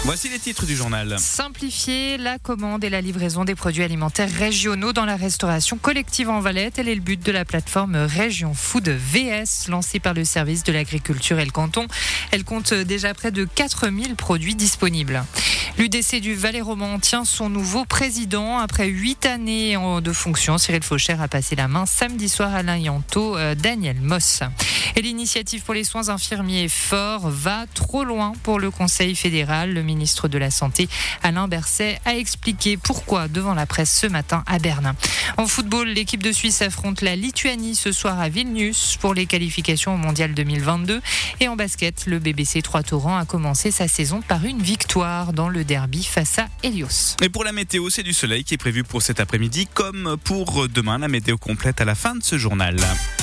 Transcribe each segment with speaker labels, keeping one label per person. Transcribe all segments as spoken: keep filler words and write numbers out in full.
Speaker 1: Voici les titres du journal.
Speaker 2: Simplifier la commande et la livraison des produits alimentaires régionaux dans la restauration collective en Valais. Tel est le but de la plateforme Région Food V S, lancée par le service de l'agriculture et le canton. Elle compte déjà près de quatre mille produits disponibles. L'U D C du Valais-Roman tient son nouveau président. Après huit années de fonction, Cyril Faucher a passé la main samedi soir à l'Ayanto, Daniel Moss. Et l'initiative pour les soins infirmiers forts va trop loin pour le Conseil fédéral. Le ministre de la Santé, Alain Berset, a expliqué pourquoi devant la presse ce matin à Berlin. En football, l'équipe de Suisse affronte la Lituanie ce soir à Vilnius pour les qualifications au Mondial deux mille vingt-deux. Et en basket, le B B C Trois-Torrents a commencé sa saison par une victoire dans le derby face à Helios.
Speaker 1: Et pour la météo, c'est du soleil qui est prévu pour cet après-midi comme pour demain. La météo complète à la fin de ce journal.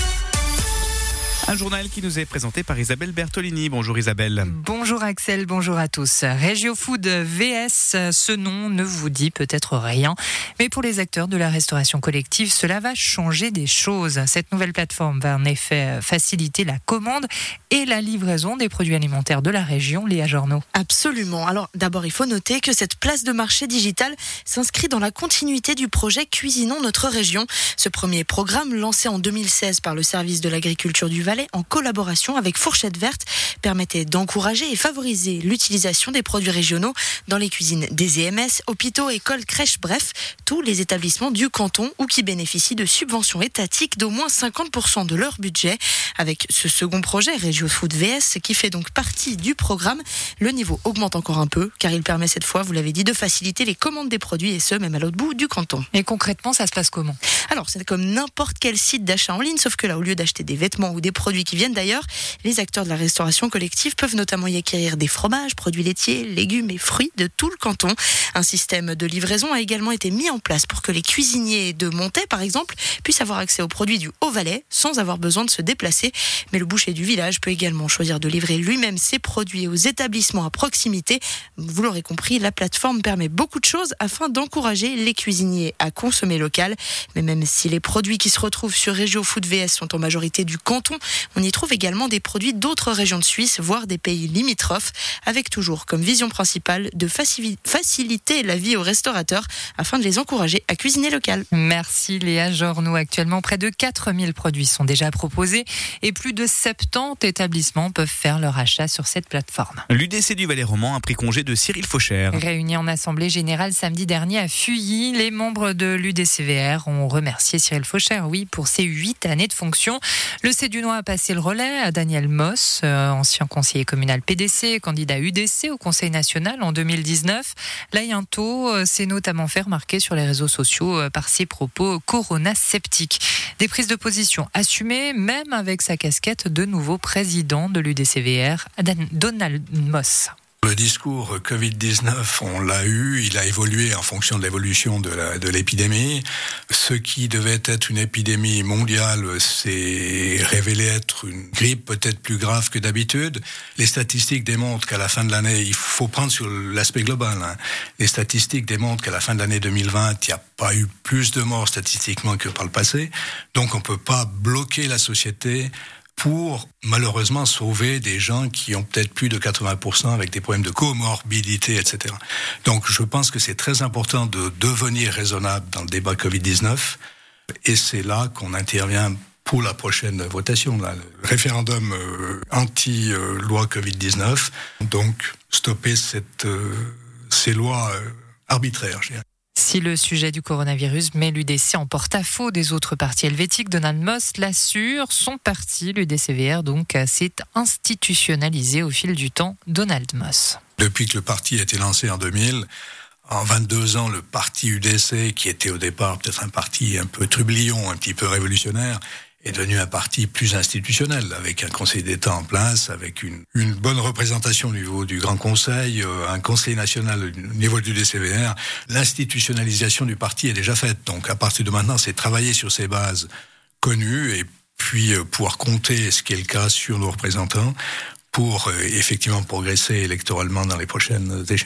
Speaker 1: Un journal qui nous est présenté par Isabelle Bertolini. Bonjour Isabelle.
Speaker 2: Bonjour Axel, bonjour à tous. Régio Food V S, ce nom ne vous dit peut-être rien, mais pour les acteurs de la restauration collective, cela va changer des choses. Cette nouvelle plateforme va en effet faciliter la commande et la livraison des produits alimentaires de la région. Léa Jornaud.
Speaker 3: Absolument. Alors d'abord, il faut noter que cette place de marché digital s'inscrit dans la continuité du projet Cuisinons notre région. Ce premier programme, lancé en deux mille seize par le service de l'agriculture du Valais, en collaboration avec Fourchette Verte, permettait d'encourager et favoriser l'utilisation des produits régionaux dans les cuisines des E M S, hôpitaux, écoles, crèches, bref, tous les établissements du canton ou qui bénéficient de subventions étatiques d'au moins cinquante pour cent de leur budget. Avec ce second projet, Régio Food V S, qui fait donc partie du programme, le niveau augmente encore un peu, car il permet cette fois, vous l'avez dit, de faciliter les commandes des produits, et ce, même à l'autre bout du canton.
Speaker 2: Et concrètement, ça se passe comment ?
Speaker 3: Alors, c'est comme n'importe quel site d'achat en ligne, sauf que là, au lieu d'acheter des vêtements ou des produits qui viennent d'ailleurs, les acteurs de la restauration collective peuvent notamment y acquérir des fromages, produits laitiers, légumes et fruits de tout le canton. Un système de livraison a également été mis en place pour que les cuisiniers de Montaix, par exemple, puissent avoir accès aux produits du Haut-Valais sans avoir besoin de se déplacer. Mais le boucher du village peut également choisir de livrer lui-même ses produits aux établissements à proximité. Vous l'aurez compris, la plateforme permet beaucoup de choses afin d'encourager les cuisiniers à consommer local. Mais même si les produits qui se retrouvent sur Régio Food V S sont en majorité du canton, on y trouve également des produits d'autres régions de Suisse, voire des pays limitrophes, avec toujours comme vision principale de faci- faciliter la vie aux restaurateurs afin de les encourager à cuisiner local.
Speaker 2: Merci Léa Jornaud. Actuellement, près de quatre mille produits sont déjà proposés et plus de soixante-dix établissements peuvent faire leur achat sur cette plateforme.
Speaker 1: L'U D C du Valais-Roman a pris congé de Cyril Faucher.
Speaker 2: Réunis en assemblée générale samedi dernier à Fuilly, les membres de l'U D C V R ont remercié Cyril Faucher, oui, pour ses huit années de fonction. Le Cédunois a passé le relais à Daniel Moss, euh, ancien conseiller communal P D C, candidat U D C au Conseil national en deux mille dix-neuf. L'Ayanto euh, s'est notamment fait remarquer sur les réseaux sociaux euh, par ses propos corona-sceptiques. Des prises de position assumées, même avec sa casquette de nouveau président de l'U D C V R, Donald Moss.
Speaker 4: Le discours covid dix-neuf, on l'a eu, il a évolué en fonction de l'évolution de, la, de l'épidémie. Ce qui devait être une épidémie mondiale s'est révélé être une grippe peut-être plus grave que d'habitude. Les statistiques démontrent qu'à la fin de l'année, il faut prendre sur l'aspect global, hein. Les statistiques démontrent qu'à la fin de l'année deux mille vingt, il n'y a pas eu plus de morts statistiquement que par le passé. Donc on ne peut pas bloquer la société pour malheureusement sauver des gens qui ont peut-être plus de quatre-vingts pour cent avec des problèmes de comorbidité, et cetera. Donc je pense que c'est très important de devenir raisonnable dans le débat covid dix-neuf, et c'est là qu'on intervient pour la prochaine votation, là, le référendum euh, anti-loi covid dix-neuf, donc stopper cette, euh, ces lois euh, arbitraires, je dirais.
Speaker 2: Si le sujet du coronavirus met l'U D C en porte-à-faux des autres partis helvétiques, Donald Moss l'assure, son parti, l'U D C V R, donc, s'est institutionnalisé au fil du temps. Donald Moss.
Speaker 4: Depuis que le parti a été lancé en deux mille, en vingt-deux ans, le parti U D C, qui était au départ peut-être un parti un peu trublion, un petit peu révolutionnaire, est devenu un parti plus institutionnel, avec un conseil d'État en place, avec une, une bonne représentation au niveau du Grand Conseil, euh, un conseil national au niveau du U D C V R. L'institutionnalisation du parti est déjà faite. Donc à partir de maintenant, c'est travailler sur ces bases connues et puis euh, pouvoir compter, ce qui est le cas, sur nos représentants pour euh, effectivement progresser électoralement dans les prochaines échéances.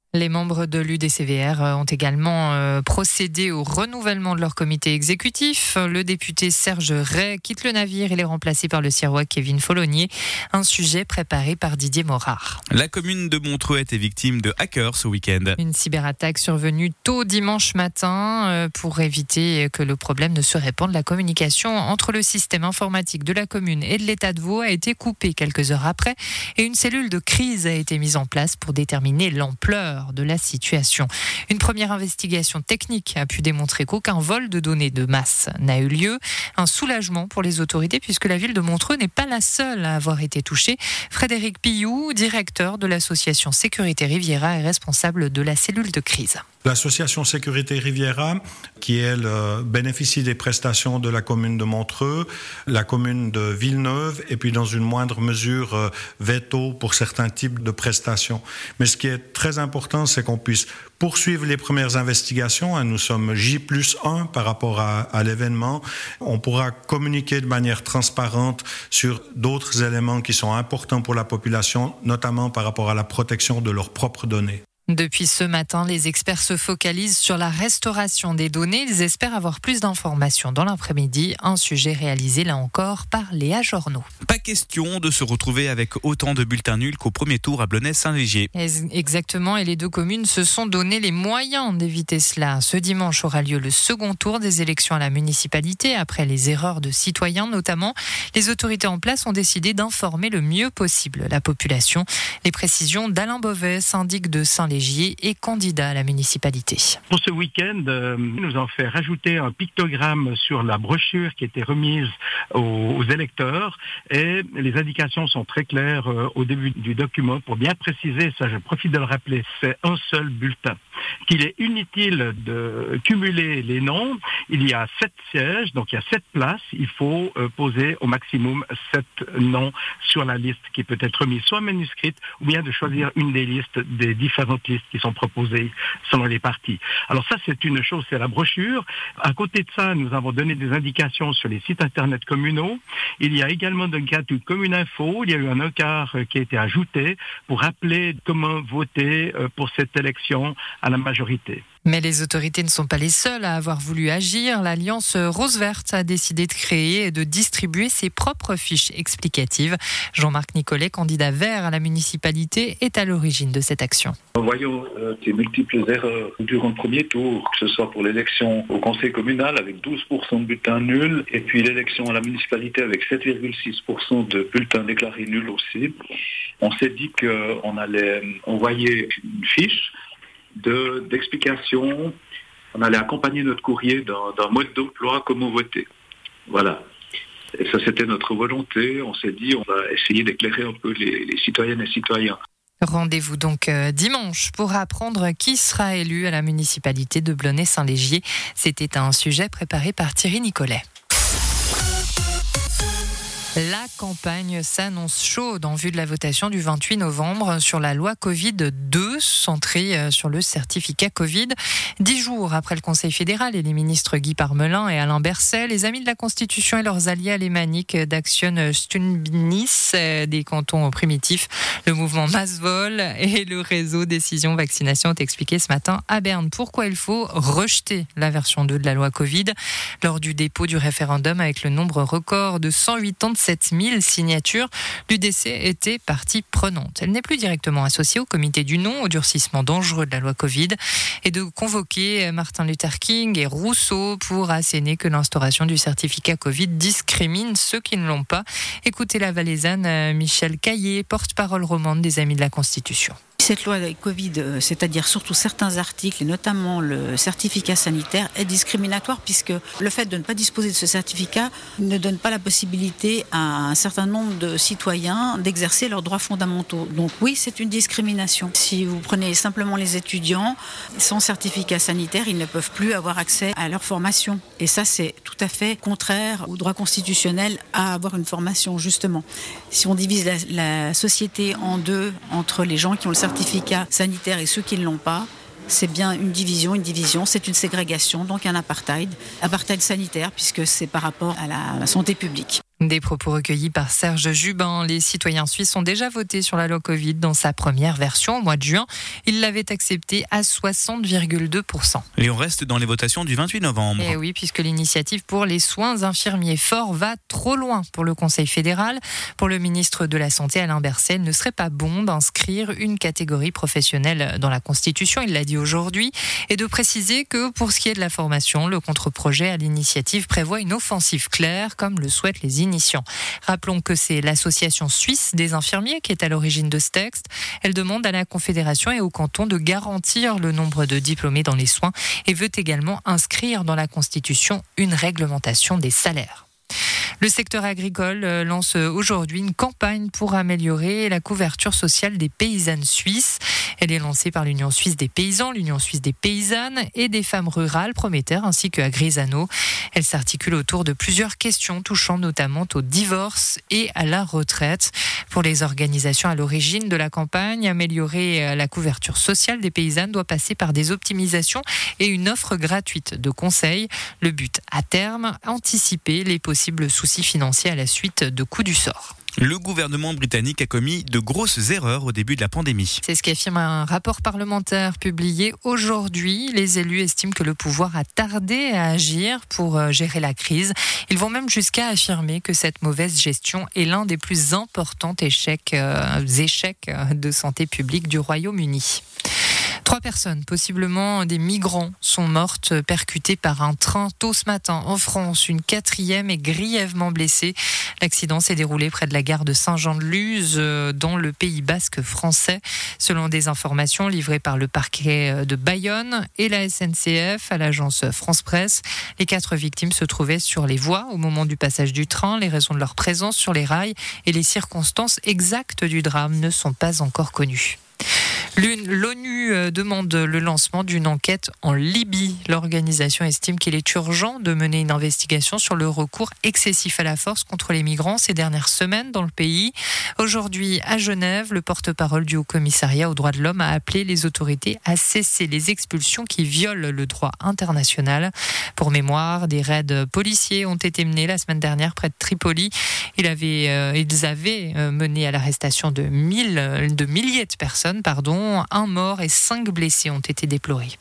Speaker 2: Les membres de l'U D C V R ont également procédé au renouvellement de leur comité exécutif. Le député Serge Ray quitte le navire. Il est remplacé par le Sirois Kevin Follonier. Un sujet préparé par Didier Morard.
Speaker 1: La commune de Montreux a été victime de hackers ce week-end.
Speaker 2: Une cyberattaque survenue tôt dimanche matin pour éviter que le problème ne se répande. La communication entre le système informatique de la commune et de l'État de Vaud a été coupée quelques heures après et une cellule de crise a été mise en place pour déterminer l'ampleur de la situation. Une première investigation technique a pu démontrer qu'aucun vol de données de masse n'a eu lieu. Un soulagement pour les autorités puisque la ville de Montreux n'est pas la seule à avoir été touchée. Frédéric Pillou, directeur de l'association Sécurité Riviera et responsable de la cellule de crise.
Speaker 5: L'association Sécurité Riviera, qui elle bénéficie des prestations de la commune de Montreux, la commune de Villeneuve et puis dans une moindre mesure Veto pour certains types de prestations. Mais ce qui est très important, c'est qu'on puisse poursuivre les premières investigations. Nous sommes J plus un par rapport à, à l'événement. On pourra communiquer de manière transparente sur d'autres éléments qui sont importants pour la population, notamment par rapport à la protection de leurs propres données.
Speaker 2: Depuis ce matin, les experts se focalisent sur la restauration des données. Ils espèrent avoir plus d'informations dans l'après-midi. Un sujet réalisé là encore par Léa Jornaud.
Speaker 1: Pas question de se retrouver avec autant de bulletins nuls qu'au premier tour à Blonay-Saint-Légier.
Speaker 2: Exactement, et les deux communes se sont donné les moyens d'éviter cela. Ce dimanche aura lieu le second tour des élections à la municipalité. Après les erreurs de citoyens notamment, les autorités en place ont décidé d'informer le mieux possible la population. Les précisions d'Alain Beauvais, syndic de Saint-Légier et candidat à la municipalité.
Speaker 6: Pour ce week-end, euh, nous avons fait rajouter un pictogramme sur la brochure qui était remise aux, aux électeurs et les indications sont très claires euh, au début du document pour bien préciser, ça je profite de le rappeler, c'est un seul bulletin. Qu'il est inutile de cumuler les noms, il y a sept sièges, donc il y a sept places, il faut euh, poser au maximum sept noms sur la liste qui peut être remise soit manuscrite ou bien de choisir une des listes des différentes listes qui sont proposées selon les partis. Alors ça, c'est une chose, c'est la brochure. À côté de ça, nous avons donné des indications sur les sites internet communaux. Il y a également dans le cadre du Commune Info, il y a eu un encart qui a été ajouté pour rappeler comment voter pour cette élection à la majorité.
Speaker 2: Mais les autorités ne sont pas les seules à avoir voulu agir. L'Alliance Rose-Verte a décidé de créer et de distribuer ses propres fiches explicatives. Jean-Marc Nicolet, candidat vert à la municipalité, est à l'origine de cette action.
Speaker 7: En voyant euh, ces multiples erreurs durant le premier tour, que ce soit pour l'élection au conseil communal avec douze pour cent de bulletins nuls, et puis l'élection à la municipalité avec sept virgule six pour cent de bulletins déclarés nuls aussi, on s'est dit qu'on allait envoyer une fiche De, d'explication, on allait accompagner notre courrier d'un, d'un mode d'emploi, comment voter. Voilà. Et ça, c'était notre volonté. On s'est dit, on va essayer d'éclairer un peu les, les citoyennes et citoyens.
Speaker 2: Rendez-vous donc dimanche pour apprendre qui sera élu à la municipalité de Blonay-Saint-Légier. C'était un sujet préparé par Thierry Nicolet. La campagne s'annonce chaude en vue de la votation du vingt-huit novembre sur la loi Covid deux, centrée sur le certificat Covid. Dix jours après le Conseil fédéral et les ministres Guy Parmelin et Alain Berset, les Amis de la Constitution et leurs alliés alémaniques d'Action Stundnis des cantons primitifs, le mouvement Massvol et le réseau Décision Vaccination ont expliqué ce matin à Berne pourquoi il faut rejeter la version deux de la loi Covid. Lors du dépôt du référendum avec le nombre record de cent quatre-vingt-sept mille signatures, l'U D C était partie prenante. Elle n'est plus directement associée au comité du non au durcissement dangereux de la loi Covid et de convoquer Martin Luther King et Rousseau pour asséner que l'instauration du certificat Covid discrimine ceux qui ne l'ont pas. Écoutez la valaisanne Michel Caillé, porte-parole romande des Amis de la Constitution.
Speaker 8: Cette loi Covid, c'est-à-dire surtout certains articles, et notamment le certificat sanitaire, est discriminatoire puisque le fait de ne pas disposer de ce certificat ne donne pas la possibilité à un certain nombre de citoyens d'exercer leurs droits fondamentaux. Donc oui, c'est une discrimination. Si vous prenez simplement les étudiants, sans certificat sanitaire, ils ne peuvent plus avoir accès à leur formation. Et ça, c'est tout à fait contraire au droit constitutionnel à avoir une formation, justement. Si on divise la, la société en deux, entre les gens qui ont le certificat certificat sanitaire et ceux qui ne l'ont pas, c'est bien une division, une division, c'est une ségrégation, donc un apartheid, apartheid sanitaire puisque c'est par rapport à la, à la santé publique.
Speaker 2: Des propos recueillis par Serge Jubin. Les citoyens suisses ont déjà voté sur la loi Covid dans sa première version au mois de juin. Ils l'avaient acceptée à soixante virgule deux pour cent.
Speaker 1: Et on reste dans les votations du vingt-huit novembre.
Speaker 2: Et oui, puisque l'initiative pour les soins infirmiers forts va trop loin pour le Conseil fédéral. Pour le ministre de la Santé, Alain Berset, il ne serait pas bon d'inscrire une catégorie professionnelle dans la Constitution, il l'a dit aujourd'hui, et de préciser que pour ce qui est de la formation, le contre-projet à l'initiative prévoit une offensive claire, comme le souhaitent les initiants. Rappelons que c'est l'association suisse des infirmiers qui est à l'origine de ce texte. Elle demande à la Confédération et au canton de garantir le nombre de diplômés dans les soins et veut également inscrire dans la Constitution une réglementation des salaires. Le secteur agricole lance aujourd'hui une campagne pour améliorer la couverture sociale des paysannes suisses. Elle est lancée par l'Union suisse des paysans, l'Union suisse des paysannes et des femmes rurales Prométhère ainsi qu'à Grisano. Elle s'articule autour de plusieurs questions touchant notamment au divorce et à la retraite. Pour les organisations à l'origine de la campagne, améliorer la couverture sociale des paysannes doit passer par des optimisations et une offre gratuite de conseils. Le but à terme, anticiper les possibles soucis financiers à la suite de coups du sort.
Speaker 1: Le gouvernement britannique a commis de grosses erreurs au début de la pandémie.
Speaker 2: C'est ce qu'affirme un rapport parlementaire publié aujourd'hui. Les élus estiment que le pouvoir a tardé à agir pour gérer la crise. Ils vont même jusqu'à affirmer que cette mauvaise gestion est l'un des plus importants échecs, euh, échecs de santé publique du Royaume-Uni. Trois personnes, possiblement des migrants, sont mortes percutées par un train tôt ce matin en France. Une quatrième est grièvement blessée. L'accident s'est déroulé près de la gare de Saint-Jean-de-Luz, dans le Pays basque français. Selon des informations livrées par le parquet de Bayonne et la S N C F à l'agence France Presse, les quatre victimes se trouvaient sur les voies au moment du passage du train. Les raisons de leur présence sur les rails et les circonstances exactes du drame ne sont pas encore connues. L'ONU demande le lancement d'une enquête en Libye. L'organisation estime qu'il est urgent de mener une investigation sur le recours excessif à la force contre les migrants ces dernières semaines dans le pays. Aujourd'hui, à Genève, le porte-parole du Haut-Commissariat aux droits de l'homme a appelé les autorités à cesser les expulsions qui violent le droit international. Pour mémoire, des raids policiers ont été menés la semaine dernière près de Tripoli. Ils avaient, euh, ils avaient mené à l'arrestation de, mille, de milliers de personnes, pardon. Un mort et cinq blessés ont été déplorés.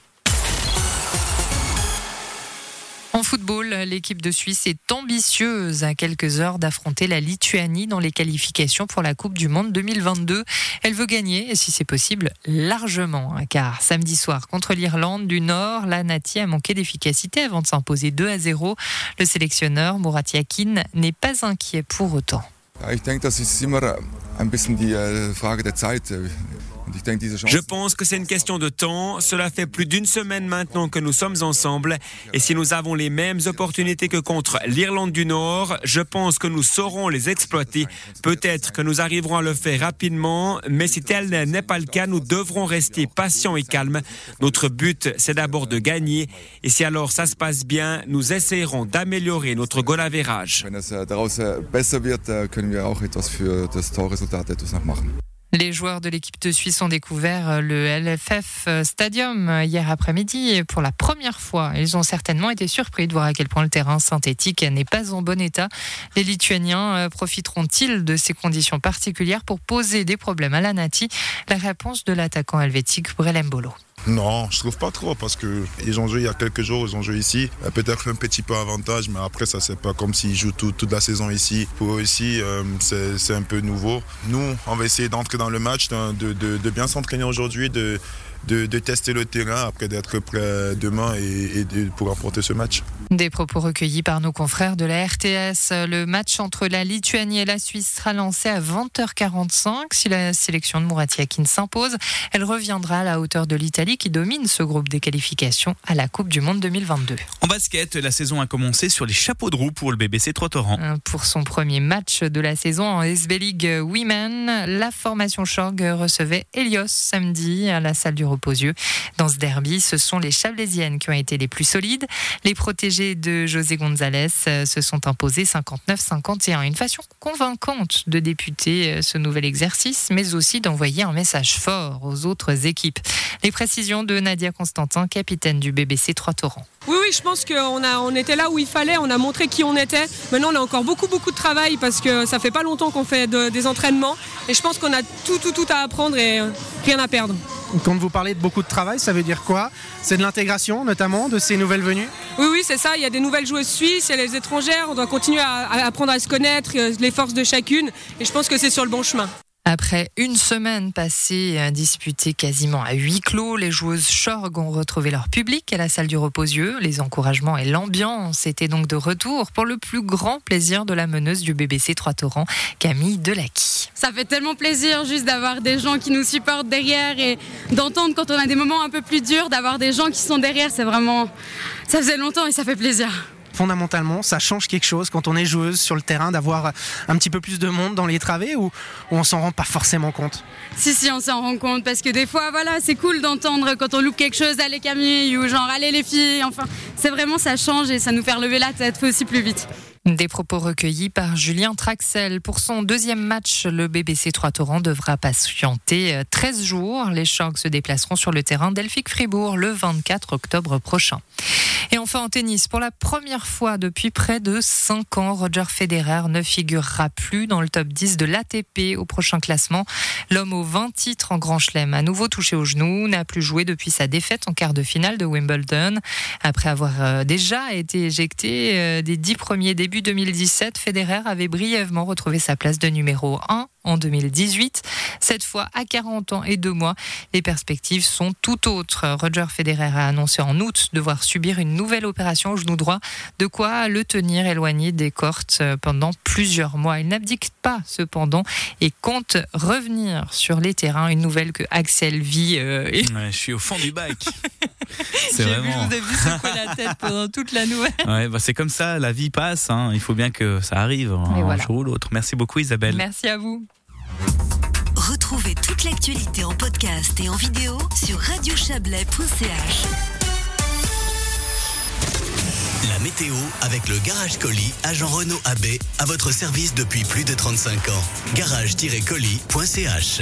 Speaker 2: En football, l'équipe de Suisse est ambitieuse à quelques heures d'affronter la Lituanie dans les qualifications pour la Coupe du Monde deux mille vingt-deux. Elle veut gagner, et si c'est possible, largement. Car samedi soir, contre l'Irlande du Nord, la Nati a manqué d'efficacité avant de s'imposer deux à zéro. Le sélectionneur Murat Yakin n'est pas inquiet pour autant.
Speaker 9: Ich denke, das ist immer ein bisschen die Frage der Zeit.
Speaker 10: Je pense que c'est une question de temps. Cela fait plus d'une semaine maintenant que nous sommes ensemble. Et si nous avons les mêmes opportunités que contre l'Irlande du Nord, je pense que nous saurons les exploiter. Peut-être que nous arriverons à le faire rapidement, mais si tel n'est pas le cas, nous devrons rester patients et calmes. Notre but, c'est d'abord de gagner. Et si alors ça se passe bien, nous essayerons d'améliorer notre goal average.
Speaker 9: Wenn es daraus besser wird, können wir auch etwas für das Torresultat etwas noch machen.
Speaker 2: Les joueurs de l'équipe de Suisse ont découvert le L F F Stadium hier après-midi. Pour la première fois, ils ont certainement été surpris de voir à quel point le terrain synthétique n'est pas en bon état. Les Lituaniens profiteront-ils de ces conditions particulières pour poser des problèmes à la Nati ? La réponse de l'attaquant helvétique Brelem Bolo.
Speaker 11: Non, je trouve pas trop parce que ils ont joué il y a quelques jours, ils ont joué ici. Peut-être un petit peu avantage, mais après ça c'est pas comme s'ils jouent tout, toute la saison ici. Pour eux ici, euh, c'est, c'est un peu nouveau. Nous, on va essayer d'entrer dans le match, de, de, de bien s'entraîner aujourd'hui, de, de, de tester le terrain après d'être prêt demain et, et de, pour remporter ce match.
Speaker 2: Des propos recueillis par nos confrères de la R T S. Le match entre la Lituanie et la Suisse sera lancé à vingt heures quarante-cinq. Si la sélection de Murat Yakin s'impose, elle reviendra à la hauteur de l'Italie qui domine ce groupe des qualifications à la Coupe du Monde deux mille vingt-deux.
Speaker 1: En basket, la saison a commencé sur les chapeaux de roue pour le B B C Troitoran.
Speaker 2: Pour son premier match de la saison en S B League Women, la formation Schorg recevait Helios samedi à la salle du Reposieux. Dans ce derby, ce sont les Chablaisiennes qui ont été les plus solides. Les protégés de José González se sont imposés cinquante-neuf à cinquante et un. Une façon convaincante de débuter ce nouvel exercice, mais aussi d'envoyer un message fort aux autres équipes. Les précisions de Nadia Constantin, capitaine du B B C Trois-Torrents.
Speaker 12: Oui, oui, je pense qu'on a, on était là où il fallait, on a montré qui on était. Maintenant, on a encore beaucoup, beaucoup de travail parce que ça fait pas longtemps qu'on fait de, des entraînements. Et je pense qu'on a tout, tout, tout à apprendre et rien à perdre.
Speaker 13: Quand vous parlez de beaucoup de travail, ça veut dire quoi ? C'est de l'intégration, notamment, de ces nouvelles venues ?
Speaker 12: Oui, oui, c'est ça. Il y a des nouvelles joueuses suisses, il y a les étrangères. On doit continuer à, à apprendre à se connaître, les forces de chacune. Et je pense que c'est sur le bon chemin.
Speaker 2: Après une semaine passée disputée quasiment à huis clos, les joueuses Chorg ont retrouvé leur public à la salle du Reposieux. Les encouragements et l'ambiance étaient donc de retour pour le plus grand plaisir de la meneuse du B B C Trois-Torrents, Camille Delacqui.
Speaker 14: Ça fait tellement plaisir juste d'avoir des gens qui nous supportent derrière et d'entendre quand on a des moments un peu plus durs, d'avoir des gens qui sont derrière, c'est vraiment... Ça faisait longtemps et ça fait plaisir.
Speaker 13: Fondamentalement, ça change quelque chose quand on est joueuse sur le terrain d'avoir un petit peu plus de monde dans les travées ou, ou on s'en rend pas forcément compte ?
Speaker 14: Si, si, on s'en rend compte parce que des fois, voilà, c'est cool d'entendre quand on loupe quelque chose, allez Camille ou genre allez les filles, enfin, c'est vraiment, ça change et ça nous fait relever la tête, faut aussi plus vite.
Speaker 2: Des propos recueillis par Julien Traxel. Pour son deuxième match, le B B C Trois-Torrents devra patienter treize jours. Les Chorgs se déplaceront sur le terrain d'Elphick-Fribourg le vingt-quatre octobre prochain. Et enfin en tennis, pour la première fois depuis près de cinq ans, Roger Federer ne figurera plus dans le top dix de l'A T P au prochain classement. L'homme aux vingt titres en Grand Chelem, à nouveau touché au genou, n'a plus joué depuis sa défaite en quart de finale de Wimbledon. Après avoir déjà été éjecté des dix premiers débuts deux mille dix-sept, Federer avait brièvement retrouvé sa place de numéro un en deux mille dix-huit. Cette fois, à quarante ans et deux mois, les perspectives sont tout autres. Roger Federer a annoncé en août devoir subir une nouvelle opération au genou droit, de quoi le tenir éloigné des courts pendant plusieurs mois. Il n'abdique pas cependant et compte revenir sur les terrains. Une nouvelle que Axel vit. Euh, et...
Speaker 1: ouais, je suis au fond du bac. C'est
Speaker 2: J'ai
Speaker 1: vraiment...
Speaker 2: vu, je vous ai vu secouer la tête pendant toute la nouvelle.
Speaker 1: Ouais, bah c'est comme ça, la vie passe. Hein. Il faut bien que ça arrive un
Speaker 2: voilà.
Speaker 1: jour ou l'autre. Merci beaucoup Isabelle.
Speaker 2: Merci à vous.
Speaker 15: Retrouvez toute l'actualité en podcast et en vidéo sur radio chablais point c h.
Speaker 16: La météo avec le Garage Colis, agent Renault A B, à votre service depuis plus de trente-cinq ans. garage tiret colis point c h.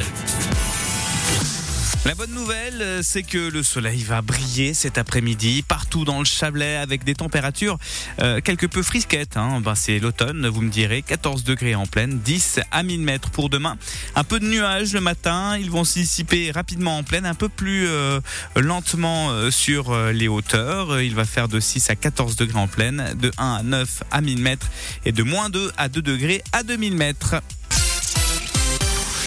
Speaker 1: La bonne nouvelle, c'est que le soleil va briller cet après-midi partout dans le Chablais avec des températures euh, quelque peu frisquettes. Hein. Ben, c'est l'automne, vous me direz, quatorze degrés en plaine, dix à mille mètres pour demain. Un peu de nuages le matin, ils vont se dissiper rapidement en plaine, un peu plus euh, lentement euh, sur euh, les hauteurs. Il va faire de six à quatorze degrés en plaine, de un à neuf à mille mètres et de moins deux à deux degrés à deux mille mètres.